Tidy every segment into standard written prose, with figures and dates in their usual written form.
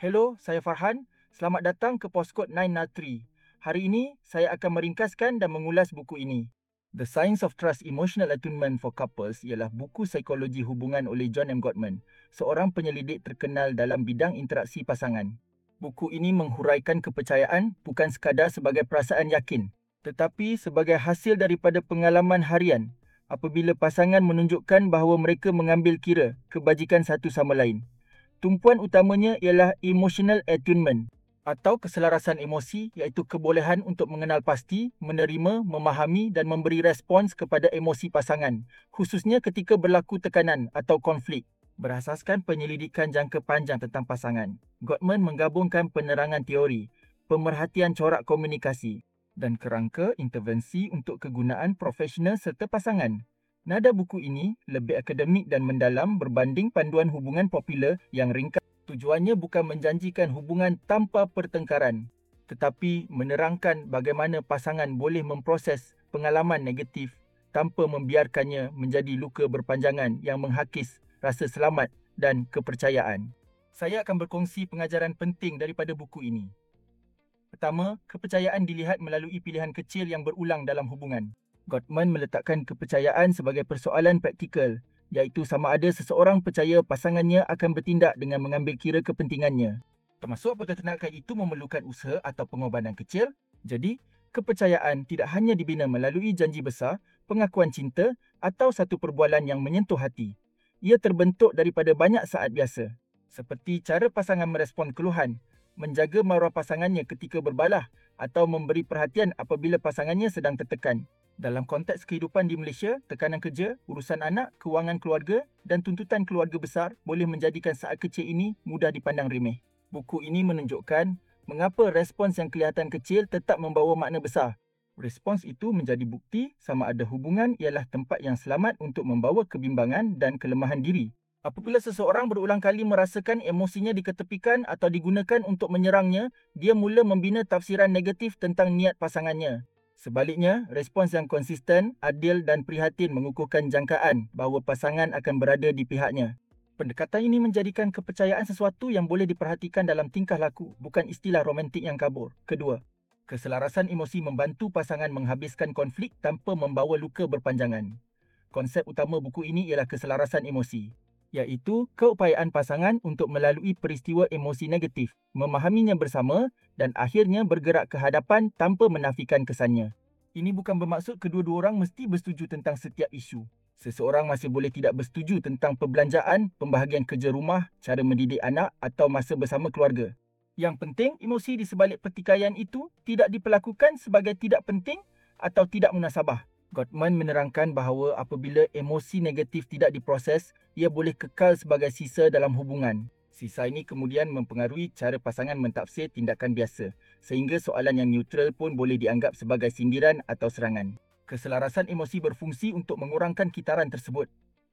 Hello, saya Farhan. Selamat datang ke Postkod 903. Hari ini, saya akan meringkaskan dan mengulas buku ini. The Science of Trust Emotional Attunement for Couples ialah buku psikologi hubungan oleh John M. Gottman, seorang penyelidik terkenal dalam bidang interaksi pasangan. Buku ini menghuraikan kepercayaan bukan sekadar sebagai perasaan yakin, tetapi sebagai hasil daripada pengalaman harian apabila pasangan menunjukkan bahawa mereka mengambil kira kebajikan satu sama lain. Tumpuan utamanya ialah emotional attunement atau keselarasan emosi, iaitu kebolehan untuk mengenal pasti, menerima, memahami dan memberi respons kepada emosi pasangan, khususnya ketika berlaku tekanan atau konflik. Berasaskan penyelidikan jangka panjang tentang pasangan, Gottman menggabungkan penerangan teori, pemerhatian corak komunikasi dan kerangka intervensi untuk kegunaan profesional serta pasangan. Nada buku ini lebih akademik dan mendalam berbanding panduan hubungan popular yang ringkas. Tujuannya bukan menjanjikan hubungan tanpa pertengkaran, tetapi menerangkan bagaimana pasangan boleh memproses pengalaman negatif tanpa membiarkannya menjadi luka berpanjangan yang menghakis rasa selamat dan kepercayaan. Saya akan berkongsi pengajaran penting daripada buku ini. Pertama, kepercayaan dilihat melalui pilihan kecil yang berulang dalam hubungan. Gottman meletakkan kepercayaan sebagai persoalan praktikal, iaitu sama ada seseorang percaya pasangannya akan bertindak dengan mengambil kira kepentingannya. Termasuk apabila tindakan itu memerlukan usaha atau pengorbanan kecil. Jadi, kepercayaan tidak hanya dibina melalui janji besar, pengakuan cinta atau satu perbualan yang menyentuh hati. Ia terbentuk daripada banyak saat biasa, seperti cara pasangan merespon keluhan, menjaga maruah pasangannya ketika berbalah atau memberi perhatian apabila pasangannya sedang tertekan. Dalam konteks kehidupan di Malaysia, tekanan kerja, urusan anak, kewangan keluarga dan tuntutan keluarga besar boleh menjadikan saat kecil ini mudah dipandang remeh. Buku ini menunjukkan mengapa respons yang kelihatan kecil tetap membawa makna besar. Respons itu menjadi bukti sama ada hubungan ialah tempat yang selamat untuk membawa kebimbangan dan kelemahan diri. Apabila seseorang berulang kali merasakan emosinya diketepikan atau digunakan untuk menyerangnya, dia mula membina tafsiran negatif tentang niat pasangannya. Sebaliknya, respons yang konsisten, adil dan prihatin mengukuhkan jangkaan bahawa pasangan akan berada di pihaknya. Pendekatan ini menjadikan kepercayaan sesuatu yang boleh diperhatikan dalam tingkah laku, bukan istilah romantik yang kabur. Kedua, keselarasan emosi membantu pasangan menghabiskan konflik tanpa membawa luka berpanjangan. Konsep utama buku ini ialah keselarasan emosi, iaitu keupayaan pasangan untuk melalui peristiwa emosi negatif, memahaminya bersama dan akhirnya bergerak ke hadapan tanpa menafikan kesannya. Ini bukan bermaksud kedua-dua orang mesti bersetuju tentang setiap isu. Seseorang masih boleh tidak bersetuju tentang perbelanjaan, pembahagian kerja rumah, cara mendidik anak atau masa bersama keluarga. Yang penting, emosi di sebalik pertikaian itu tidak diperlakukan sebagai tidak penting atau tidak munasabah. Gottman menerangkan bahawa apabila emosi negatif tidak diproses, ia boleh kekal sebagai sisa dalam hubungan. Sisa ini kemudian mempengaruhi cara pasangan mentafsir tindakan biasa, sehingga soalan yang neutral pun boleh dianggap sebagai sindiran atau serangan. Keselarasan emosi berfungsi untuk mengurangkan kitaran tersebut.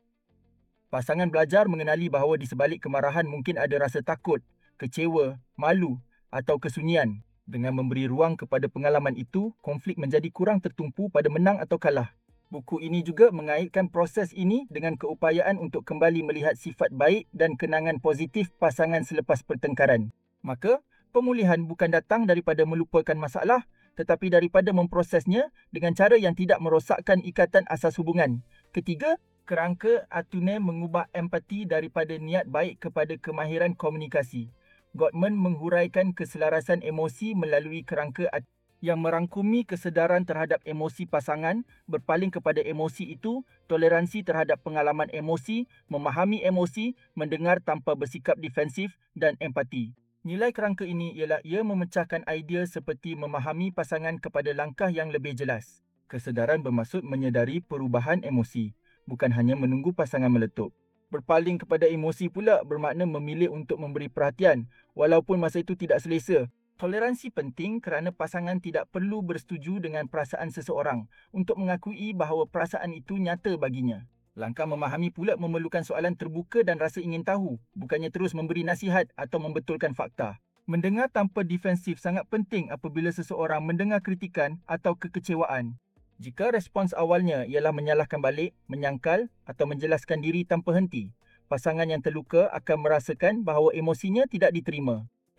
Pasangan belajar mengenali bahawa di sebalik kemarahan mungkin ada rasa takut, kecewa, malu atau kesunyian. Dengan memberi ruang kepada pengalaman itu, konflik menjadi kurang tertumpu pada menang atau kalah. Buku ini juga mengaitkan proses ini dengan keupayaan untuk kembali melihat sifat baik dan kenangan positif pasangan selepas pertengkaran. Maka, pemulihan bukan datang daripada melupakan masalah, tetapi daripada memprosesnya dengan cara yang tidak merosakkan ikatan asas hubungan. Ketiga, kerangka Atune mengubah empati daripada niat baik kepada kemahiran komunikasi. Gottman menghuraikan keselarasan emosi melalui kerangka yang merangkumi kesedaran terhadap emosi pasangan, berpaling kepada emosi itu, toleransi terhadap pengalaman emosi, memahami emosi, mendengar tanpa bersikap defensif dan empati. Nilai kerangka ini ialah ia memecahkan idea seperti memahami pasangan kepada langkah yang lebih jelas. Kesedaran bermaksud menyedari perubahan emosi, bukan hanya menunggu pasangan meletup. Berpaling kepada emosi pula bermakna memilih untuk memberi perhatian, walaupun masa itu tidak selesa. Toleransi penting kerana pasangan tidak perlu bersetuju dengan perasaan seseorang untuk mengakui bahawa perasaan itu nyata baginya. Langkah memahami pula memerlukan soalan terbuka dan rasa ingin tahu, bukannya terus memberi nasihat atau membetulkan fakta. Mendengar tanpa defensif sangat penting apabila seseorang mendengar kritikan atau kekecewaan. Jika respons awalnya ialah menyalahkan balik, menyangkal atau menjelaskan diri tanpa henti, pasangan yang terluka akan merasakan bahawa emosinya tidak diterima.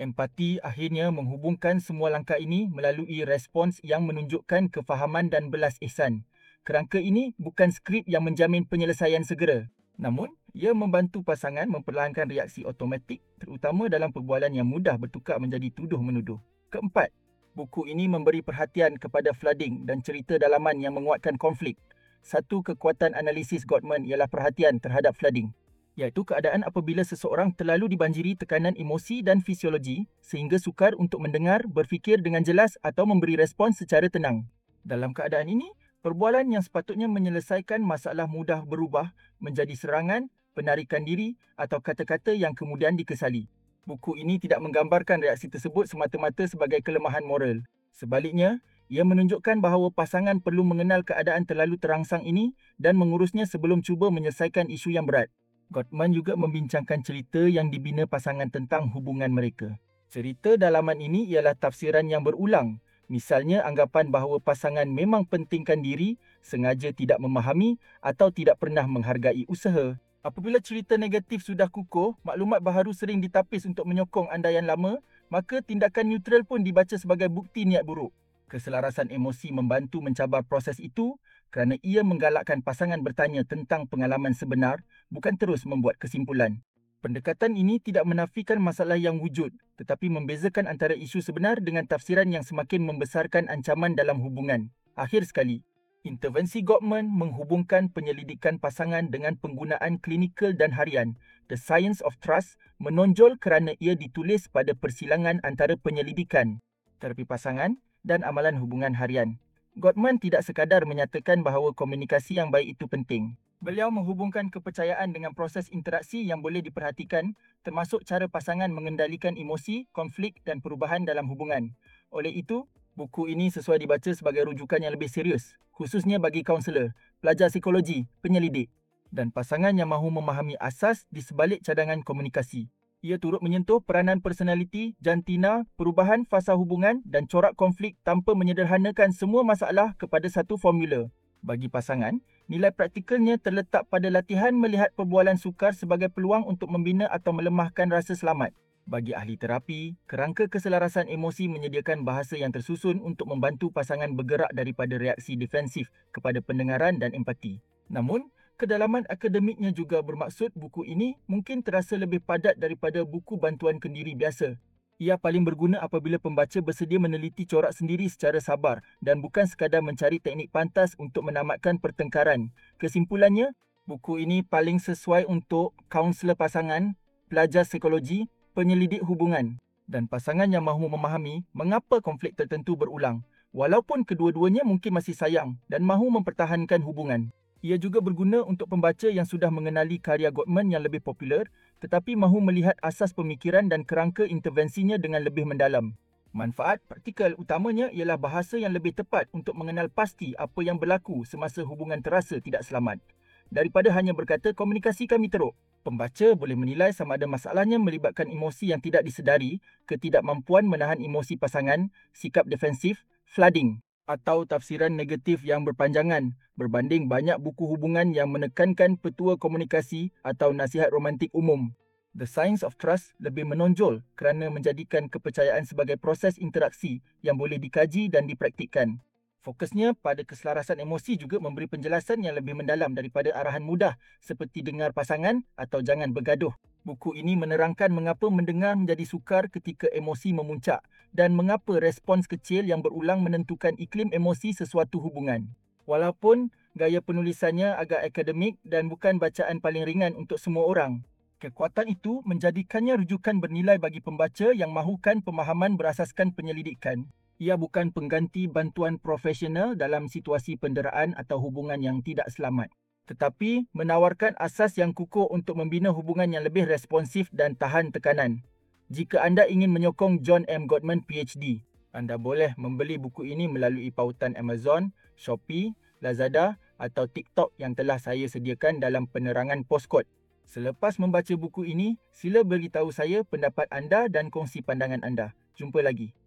Empati akhirnya menghubungkan semua langkah ini melalui respons yang menunjukkan kefahaman dan belas ihsan. Kerangka ini bukan skrip yang menjamin penyelesaian segera. Namun, ia membantu pasangan memperlahankan reaksi automatik terutama dalam perbualan yang mudah bertukar menjadi tuduh-menuduh. Keempat, buku ini memberi perhatian kepada flooding dan cerita dalaman yang menguatkan konflik. Satu kekuatan analisis Gottman ialah perhatian terhadap flooding, iaitu keadaan apabila seseorang terlalu dibanjiri tekanan emosi dan fisiologi sehingga sukar untuk mendengar, berfikir dengan jelas atau memberi respons secara tenang. Dalam keadaan ini, perbualan yang sepatutnya menyelesaikan masalah mudah berubah menjadi serangan, penarikan diri atau kata-kata yang kemudian dikesali. Buku ini tidak menggambarkan reaksi tersebut semata-mata sebagai kelemahan moral. Sebaliknya, ia menunjukkan bahawa pasangan perlu mengenal keadaan terlalu terangsang ini dan mengurusnya sebelum cuba menyelesaikan isu yang berat. Gottman juga membincangkan cerita yang dibina pasangan tentang hubungan mereka. Cerita dalaman ini ialah tafsiran yang berulang. Misalnya anggapan bahawa pasangan memang pentingkan diri, sengaja tidak memahami atau tidak pernah menghargai usaha. Apabila cerita negatif sudah kukuh, maklumat baharu sering ditapis untuk menyokong andaian lama, maka tindakan neutral pun dibaca sebagai bukti niat buruk. Keselarasan emosi membantu mencabar proses itu kerana ia menggalakkan pasangan bertanya tentang pengalaman sebenar, bukan terus membuat kesimpulan. Pendekatan ini tidak menafikan masalah yang wujud, tetapi membezakan antara isu sebenar dengan tafsiran yang semakin membesarkan ancaman dalam hubungan. Akhir sekali, intervensi Gottman menghubungkan penyelidikan pasangan dengan penggunaan klinikal dan harian. The Science of Trust menonjol kerana ia ditulis pada persilangan antara penyelidikan, terapi pasangan dan amalan hubungan harian. Gottman tidak sekadar menyatakan bahawa komunikasi yang baik itu penting. Beliau menghubungkan kepercayaan dengan proses interaksi yang boleh diperhatikan, termasuk cara pasangan mengendalikan emosi, konflik dan perubahan dalam hubungan. Oleh itu, buku ini sesuai dibaca sebagai rujukan yang lebih serius, khususnya bagi kaunselor, pelajar psikologi, penyelidik dan pasangan yang mahu memahami asas di sebalik cadangan komunikasi. Ia turut menyentuh peranan personaliti, jantina, perubahan fasa hubungan dan corak konflik tanpa menyederhanakan semua masalah kepada satu formula. Bagi pasangan, nilai praktikalnya terletak pada latihan melihat perbualan sukar sebagai peluang untuk membina atau melemahkan rasa selamat. Bagi ahli terapi, kerangka keselarasan emosi menyediakan bahasa yang tersusun untuk membantu pasangan bergerak daripada reaksi defensif kepada pendengaran dan empati. Namun, kedalaman akademiknya juga bermaksud buku ini mungkin terasa lebih padat daripada buku bantuan kendiri biasa. Ia paling berguna apabila pembaca bersedia meneliti corak sendiri secara sabar dan bukan sekadar mencari teknik pantas untuk menamatkan pertengkaran. Kesimpulannya, buku ini paling sesuai untuk kaunselor pasangan, pelajar psikologi, penyelidik hubungan dan pasangan yang mahu memahami mengapa konflik tertentu berulang, walaupun kedua-duanya mungkin masih sayang dan mahu mempertahankan hubungan. Ia juga berguna untuk pembaca yang sudah mengenali karya Gottman yang lebih popular tetapi mahu melihat asas pemikiran dan kerangka intervensinya dengan lebih mendalam. Manfaat praktikal utamanya ialah bahasa yang lebih tepat untuk mengenal pasti apa yang berlaku semasa hubungan terasa tidak selamat. Daripada hanya berkata komunikasi kami teruk, pembaca boleh menilai sama ada masalahnya melibatkan emosi yang tidak disedari, ketidakmampuan menahan emosi pasangan, sikap defensif, flooding atau tafsiran negatif yang berpanjangan berbanding banyak buku hubungan yang menekankan petua komunikasi atau nasihat romantik umum. The Science of Trust lebih menonjol kerana menjadikan kepercayaan sebagai proses interaksi yang boleh dikaji dan dipraktikkan. Fokusnya pada keselarasan emosi juga memberi penjelasan yang lebih mendalam daripada arahan mudah seperti dengar pasangan atau jangan bergaduh. Buku ini menerangkan mengapa mendengar menjadi sukar ketika emosi memuncak dan mengapa respons kecil yang berulang menentukan iklim emosi sesuatu hubungan. Walaupun gaya penulisannya agak akademik dan bukan bacaan paling ringan untuk semua orang, kekuatan itu menjadikannya rujukan bernilai bagi pembaca yang mahukan pemahaman berasaskan penyelidikan. Ia bukan pengganti bantuan profesional dalam situasi penderaan atau hubungan yang tidak selamat, tetapi menawarkan asas yang kukuh untuk membina hubungan yang lebih responsif dan tahan tekanan. Jika anda ingin menyokong John M. Gottman PhD, anda boleh membeli buku ini melalui pautan Amazon, Shopee, Lazada atau TikTok yang telah saya sediakan dalam penerangan postkod. Selepas membaca buku ini, sila beritahu saya pendapat anda dan kongsi pandangan anda. Jumpa lagi.